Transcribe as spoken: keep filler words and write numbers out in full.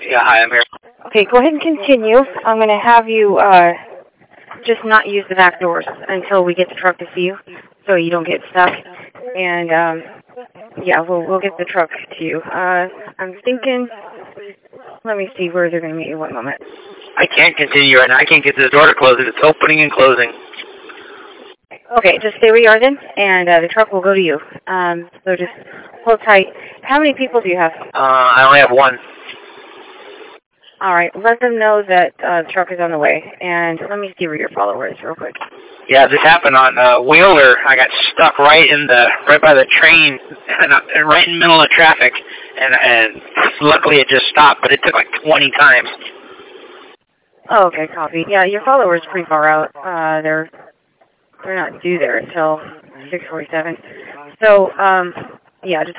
Yeah, hi, I'm here. Okay, go ahead and continue. I'm going to have you uh, just not use the back doors until we get the truck to see you, so you don't get stuck. And um, yeah, we'll we'll get the truck to you. Uh, I'm thinking. Let me see where they're going to meet you. One moment. I can't continue right now. I can't get to the door to close it. It's opening and closing. Okay, just stay where you are then, and uh, the truck will go to you. Um, so just hold tight. How many people do you have? Uh, I only have one. All right, let them know that uh, the truck is on the way. And let me see where your follower is real quick. Yeah, this happened on uh, Wheeler. I got stuck right in the right by the train, and, uh, and right in the middle of traffic. And and luckily it just stopped, but it took like twenty times. Oh, okay, copy. Yeah, your follower is pretty far out. Uh, they're they're not due there until six forty-seven. So, um, yeah, just